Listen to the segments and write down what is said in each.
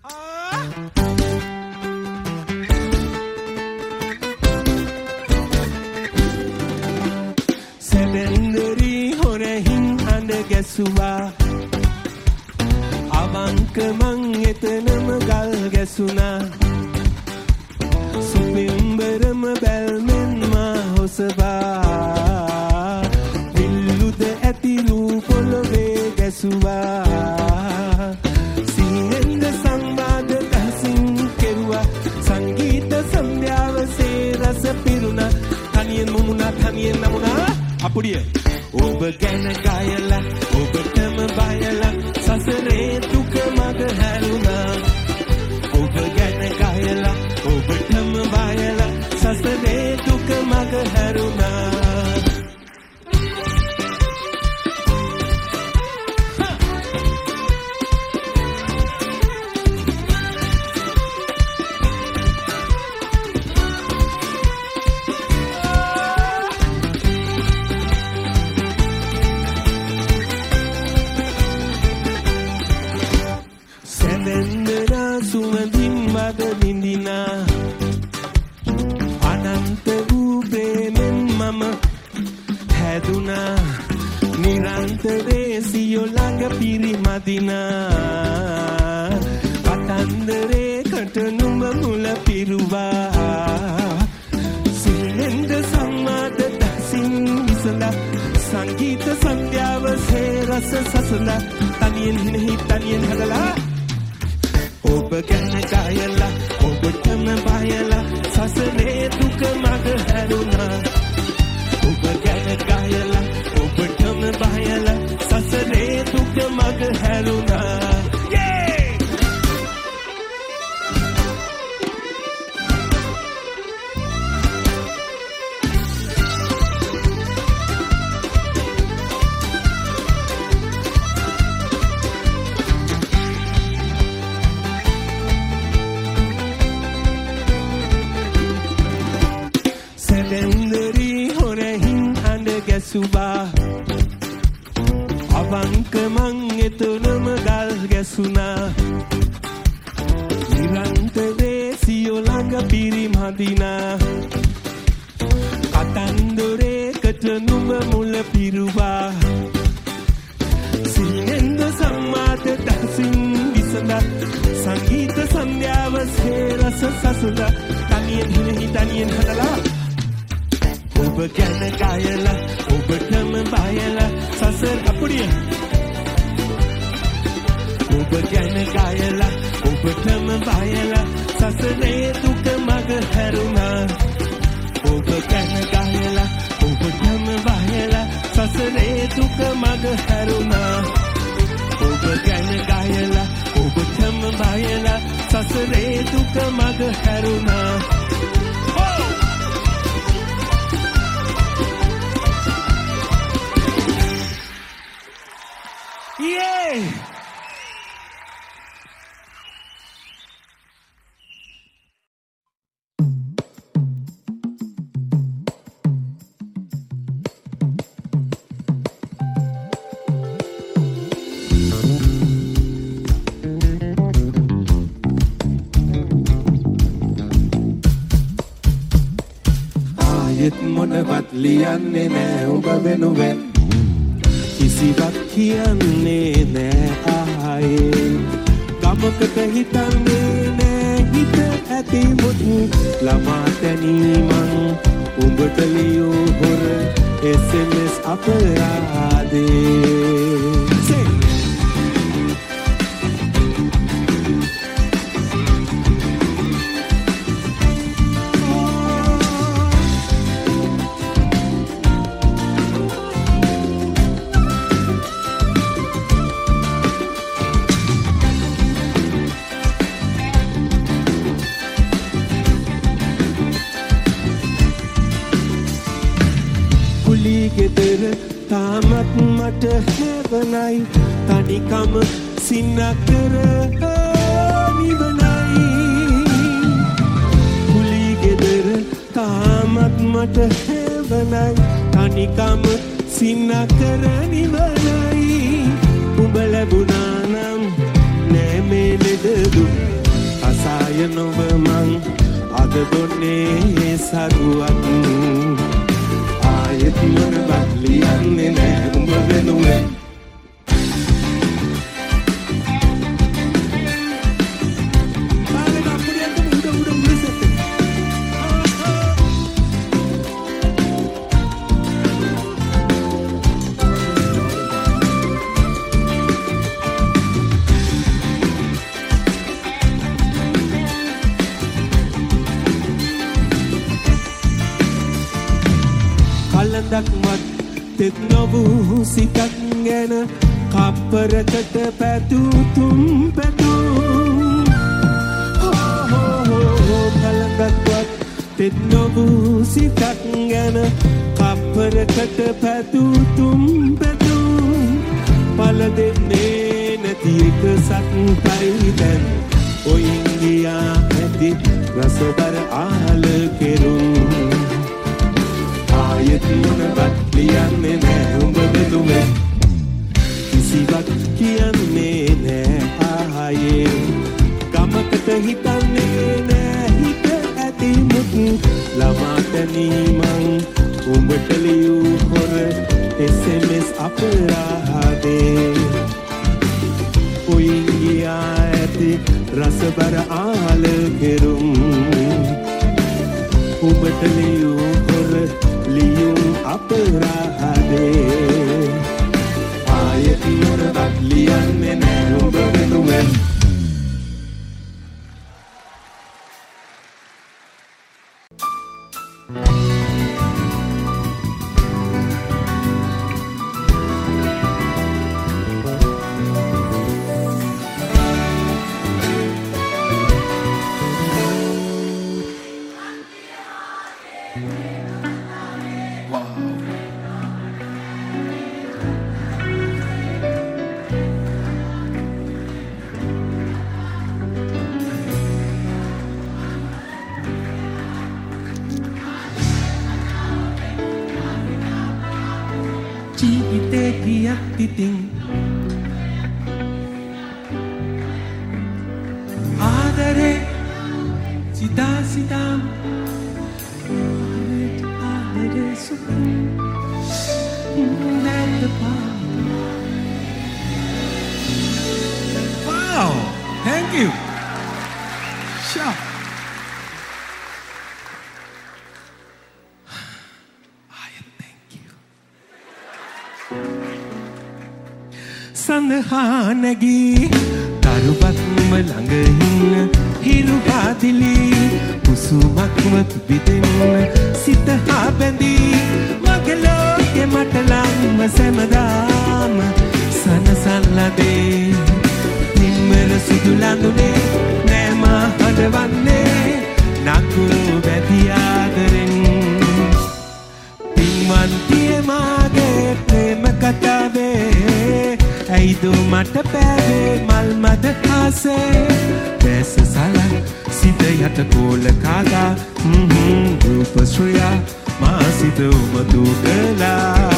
සැබැන්දරි හොරහින් අඳ ගැසුවා අවංක මං එතනම ගල් ගැසුණා සුපිම්බරම බැල්මෙන් මා හොසවා විල්ලුද ඇතිලු පොළොවේ ගැසුවා සිහිනෙන්ද සංවාද දහසින් කෙරුවා සංගීත සන්ධ්‍යාවසේ රස පිරුණා තනියෙන් මුමුණා තනියෙන් නමුණා අපුඩිය ඔබ ගැන ගයලා ඔබටම බයලා සසරේ දුක මග හැරුණා ඔබ ගැන ගයලා ඔබටම බයලා සසරේ දුක මග හැරුණා අනන්ත වූ ප්‍රේමෙන් මම හැදුනා නිරන්තරේ සියෝ ළඟ පිරිමදිනා කතන්දරේ කට නුඹ මුල පිරුවා සිහිනෙන්ද සංවාද දසින් විසඳා සංගීත සන්ධ්‍යාවසේ රස සසඳා තනියෙන් හිනෙහි තනියෙන් හදලා ඔබ ගැන ගයලා ඔබටම බයලා සසරේ දුක මග හැරුණා ඔබ ගැන ගයලා ඔබටම බයලා සසරේ දුක මග හැරුණා සැබැන්දරි හොරහින් අඳ ගැසුවා අවංක මං එතනම ගල් ගැසුණා නිරන්තරේ සියෝ ළඟ පිරිමදිනා කතන්දරේ කට නුඹ මුල පිරුවා සිහිනෙන්ද සංවාද දහසින් විසඳා සංගීත සන්ධ්‍යාවසේ රස සසඳා තනියෙන් හිනෙහි තනියෙන් හදලා ඔබ ගැන ගයලා ඔබටම බයලා සසර අපුඩිය ඔබ ගැන ගයලා ඔබටම බයලා සසරේ දුක මග හැරුණා ඔබ ගැන ගයලා ඔබටම බයලා සසරේ දුක මග හැරුණා ඔබ ගැන ගයලා ඔබටම බයලා සසරේ දුක මග හැරුණා Yay! ආයෙත් මොනවත් ලියන්නේ නෑ ඔබ වෙනුවෙන් කිසිවක් කියන්නේ නෑ ආයේ ගමකට හිතන්නේ නෑ හිත ඇතිමුත් ළමා තැනීමන් උඹට ලියූ හොර SMS අපරාදේ ගෙදර තාමත් මට හැවනයි තනිකම සින්නකර නිවනයි කුලි ගෙදර තාමත් මට හැවනයි තනිකම සින්නකර නිවනයි උඹ ලැබුණා නම් නෑ මේ ලෙඩ දුක් කරුවක් ආයෙත් මොනවත් ලියන්නේ නෑ උඹ වෙනුවෙන් කලඳක්වත් තෙත් නොවූ සිතක් ගැන කප්පරකට පැතුතුම් පැතුම් කලඳක්වත් තෙත් නොවූ සිතක් ගැන කප්පරකට පැතුතුම් පැතුම් පල දෙන්නේ නැති එක සත්පයි දැන් ඔයින් ගියා ඇති රසබර ආල කෙරුම් ආයෙත් මොනවත් ලියන්නේ නෑ උඹ වෙනුවෙන් කිසිවක් කියන්නේ නෑ ආයේ ගමකට හිතන්නේ නෑ හිත ඇති මුත් ළමා තැනීමං උඹට ලියූ හොර SMS අපරාධේ ඔයින් ගියා ඇති රසබර ආල කෙරුම් උඹට ලියූ හොර ලියුම් අපරාධේ ආයෙත් මොනවත් ලියන්නේ නෑ උඹ වෙනුවෙන් ජීවිතේ ගියත් ඉතින් ආදරේ සිතා සිතා ආදරේ සුපුම් නැද්ද පාම Wow, thank you. Sure. සඳහා නැගී තරුවක්ම ළඟ ඉන්න හිරු පාදිලි කුසුමක්ම පිබිදෙන්න සිත හා බැඳී මගේ ලෝකෙ මට ලංම සැමදාම සනසල්ලදේ නිම්මල සුදු ලඳුනේ නෑම හදවන්නේ නකු වැදි ආදරෙන් පින්වන්තිය මාගේ ප්‍රේම කතාවේ ඇයිදු මට පෑවේ මල් මද ආසේ දැස සලන් සිත යට කෝල කාගා රූප ශ්‍රියා මා සිත උමතු කළා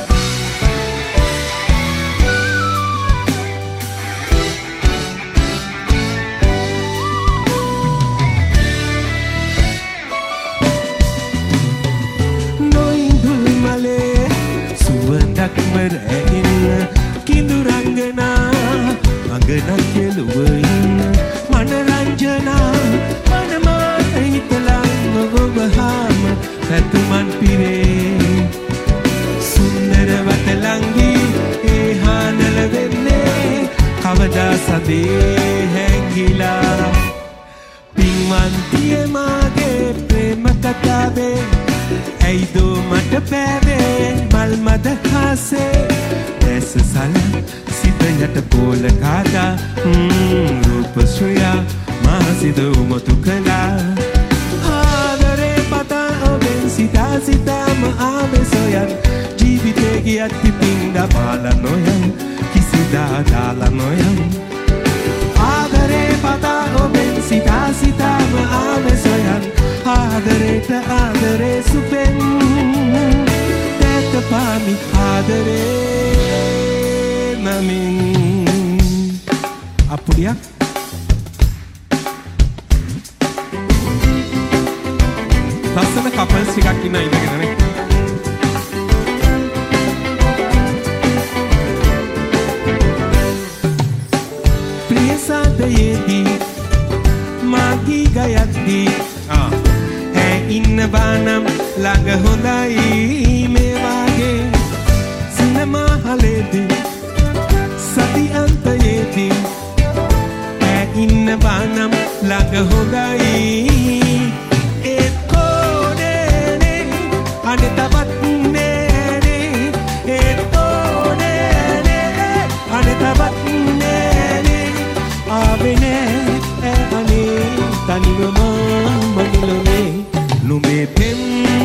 නොඉඳුල් මලේ සුවඳක්ම රැගෙන කිඳුරංගනා අඟනක් කෙළුව ඉන්න මනරංජනා මනමාත හිතලං ඔබහාම පැතුමන් පිරේ සුන්දර වටලංගී ඒ හානල වෙන්නේ කවදා සදේ හැංගිලා පින්වන්තිය මාගේ ප්‍රේම කතාවේ ඇයිදෝ මට පෑවේ මල් මද හාසේ දැස සලන් සිත යට පෝල කාදා රූප ශ්‍රියා මා සිත උමතු කළා ආදරේ පතා ඔබෙන් සිතා සිතාම ආවේ සොයන් ජීවිතේ ගියත් පිටින් දපාලා නොයන් කිසිදා දාලා නොයන් ආදරේ පතා ඔබෙන් සිතා සිතාම ආවේ සොයන් ආදරේට ආදරේ සුපෙන් දැත පාමි ආදරේ නමින් ලස්සන කපල්ස් ටිකක් ඉන්න ඉඳගෙනනේ. ප්‍රියසාදයේදී මාගී ගයද්දී ඈ ඉන්නවා නම් ළඟ හොඳයි මේ වාගේ සිනමා හලේදී සති අන්තයේදී ඈ ඉන්නවා නම් ළඟ හොඳයි ඒත් කොනේ අනේ තවත් නේ ඒත් කොනේ අනේ තවත් තනිවම මගලනේ නුඹේ පෙම්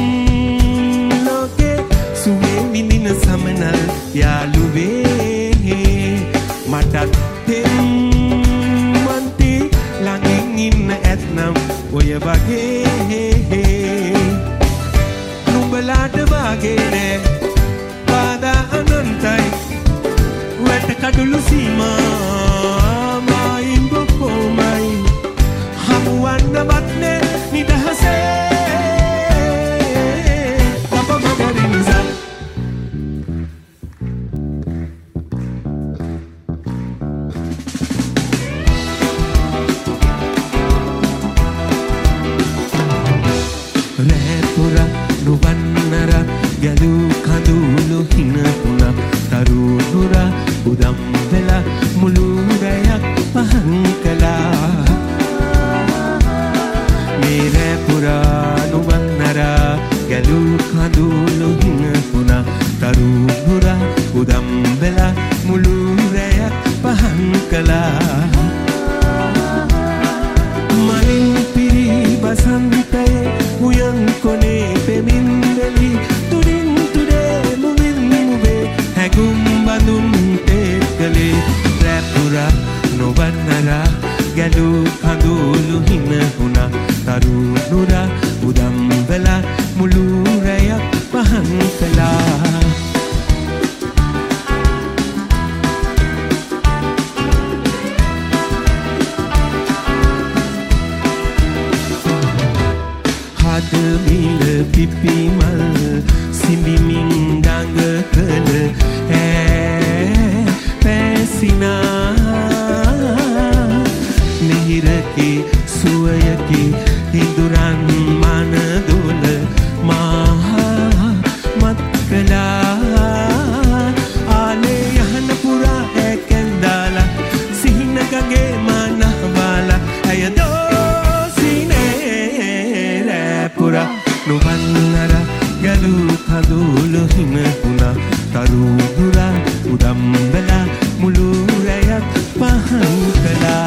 ලෝකේ සුවේ විඳින සමනල් යාළුවේ මටත් පෙම් මන්ති ළඟින් ඉන්න ඇත්නම් ඔය වගේ නුඹලාට වාගේ නෑ පාදා අනන්තයි වැට කඩුළු සීමා මායින් බොකෝමයි හමුවන්නවත් නේ නිදහසේ අප මගරින් නිසා රැපුර නුවන්නර ගැලු කඳුළු හිනපුන තරුණුර උදම් වෙලා මුළු රැයක් පහන් කළා मेरे पुरानु वन्नरा गलू कदूलु हिनपुना तरुणुरा उदंबेला मुलुरय पहंकला मलिन पिरी बसंतये उयन कोने पेमिंदली तुडिन तुडे मुविन मुवे हैगुम बंदुम तेकले रैपुरा नु वन्नरा गलू कदूलु हिनपुना තරුණුරා උදම් වෙලා මුළු රැයක් පහන් කළා හද මිල පිපි මල් සිඹිමින් දඟ කළ ඈ පැසිනා මිහිරකි සුවයකි හිඳුරන් මනදුල මහා මත්කලා ආලේ යහන පුරා ඇකෙන් දාලා සිහිනකගේ මනහවාලා අයදෝ සිනේ රැපුරා නුවන්නර ගලු කඳුළු හිමකුණා තරුණුරා උදම් වෙලා මුළු රැයක් පහන් කළා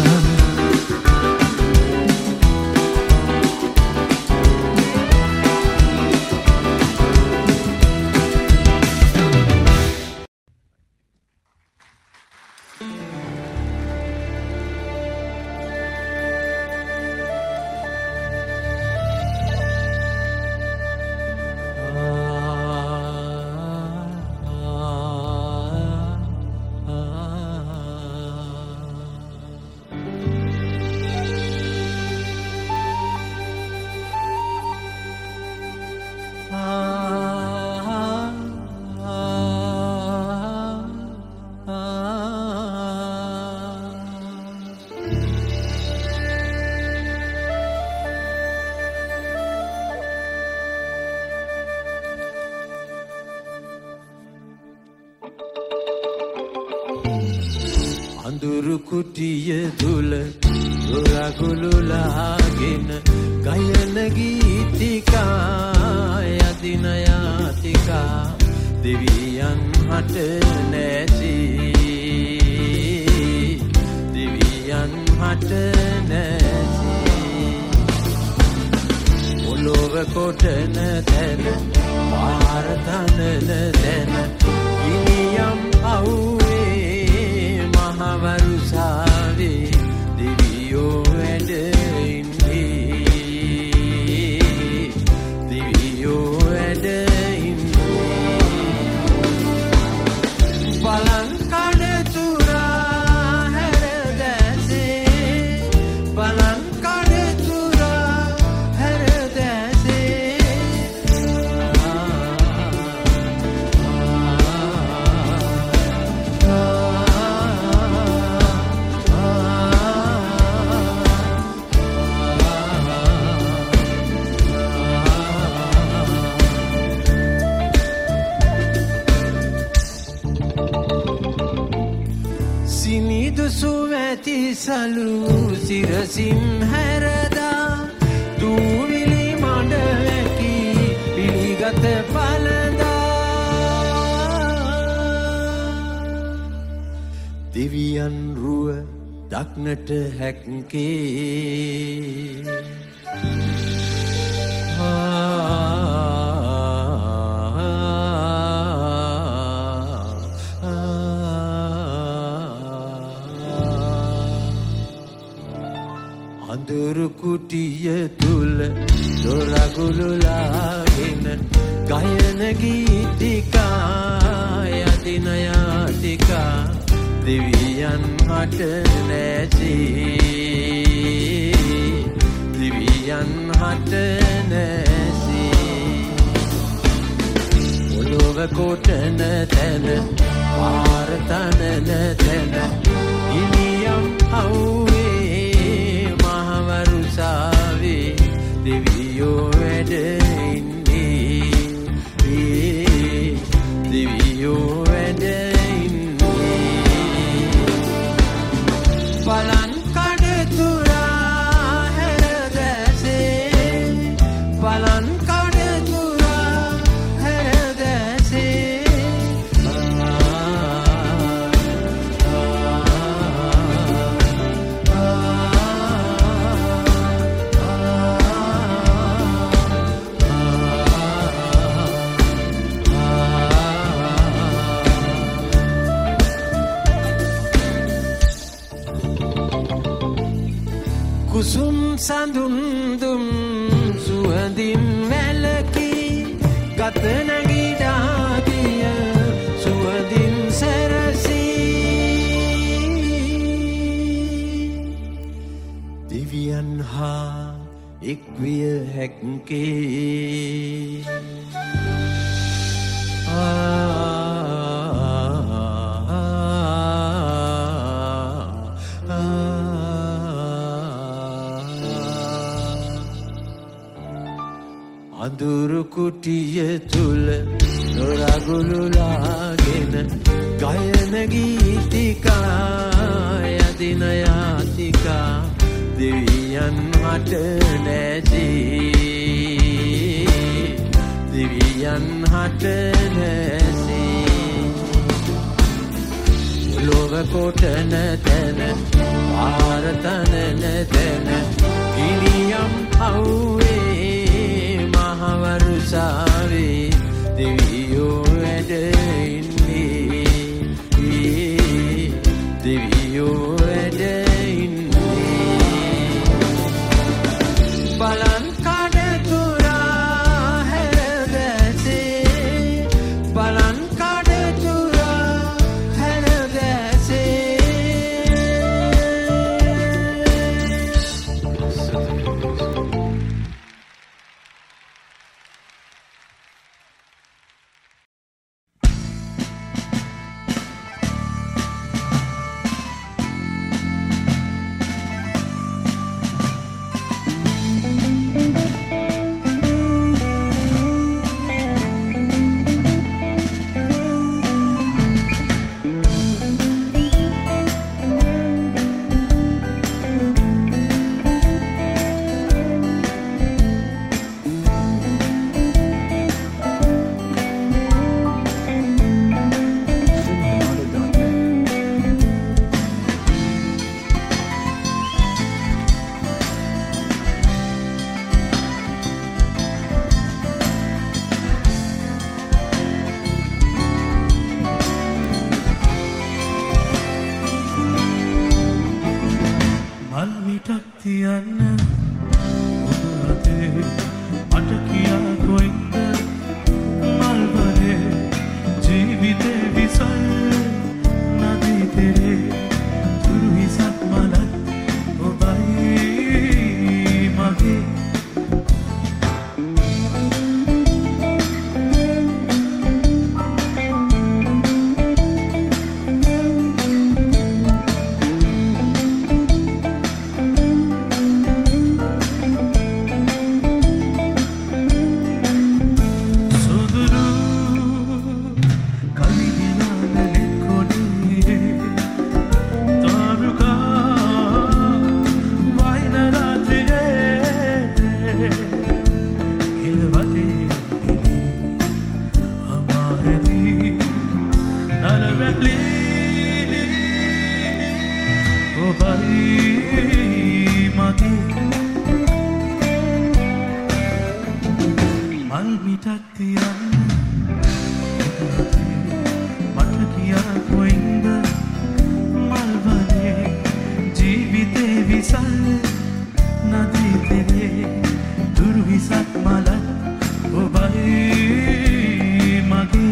අඳුරු කුටිය තුල රගුලුලාගෙන ගයන ගීතිකා යදින යාතිකා දෙවියන් හට නැති දෙවියන් හට නැති ඔලොව කොටන තැන පාර තනන තැන ගිනියම් අවුවේ මහවරුසාවේ දෙවියෝ වැඩ ඉන්නේ දෙවියෝ වැඩ ඉන්නේ බලන් කඩ තුරා හැර දැසේ බලන් කඩ තුරා හැර දැසේ සලු සිරසින් හැරදා දූවිලි මඩවැකි පිළිගත පළදා දෙවියන් රුව දක්නට හැක්කේ අඳුරු කුටිය තුල දොරගුළුලාගෙන ගයන ගීතිකා යදින යාතිකා දෙවියන් හට නැසී දෙවියන් හට නැසී ඔලොව කොටන තැන පාර තනන තැන ඉනියම් අවුවේ මහවරුසාවේ දෙවියෝ වැඩ ඉන්නේ දෙවියෝ වැඩ පලන් කඩතුරා හැරදැසේ පලන් කඩතුරා හැරදැසේ කුසුම් සඳුන්දුම් සුවඳින් වැලකී ගත නැගිඩාදිය සුවඳින් සැරසී දිවියන් හා එක්විය හැක්කේ අඳුරු කුටිය තුල දොරගුළුලාගෙන ගයන ගීතිකා යදින යාතිකා දෙවියන් හට නැසී දෙවියන් හට නැසී ලොව කොටන තැන පාර තනන තැන ගිනියම් අවුවේ මහවරුසාවේ දෙවියෝ වැඩ ඉන්නේ දෙවියෝ වැඩ ඉන්නේ බලන් කඩතුරා හැරදැසේ බලන් කඩතුරා හැරදැසේ විසල් නදී තෙරේ දුරු හිසක් මල ඔබයි මගේ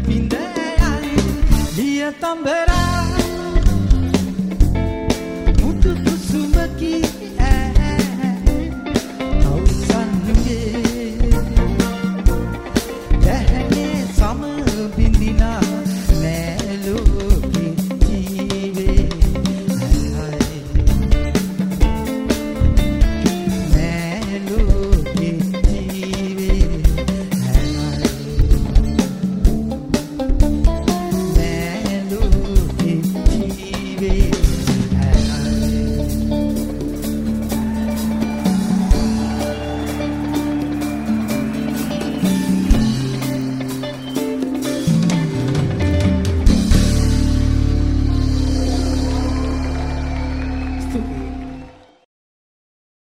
පින්දයයි ලිය තඹ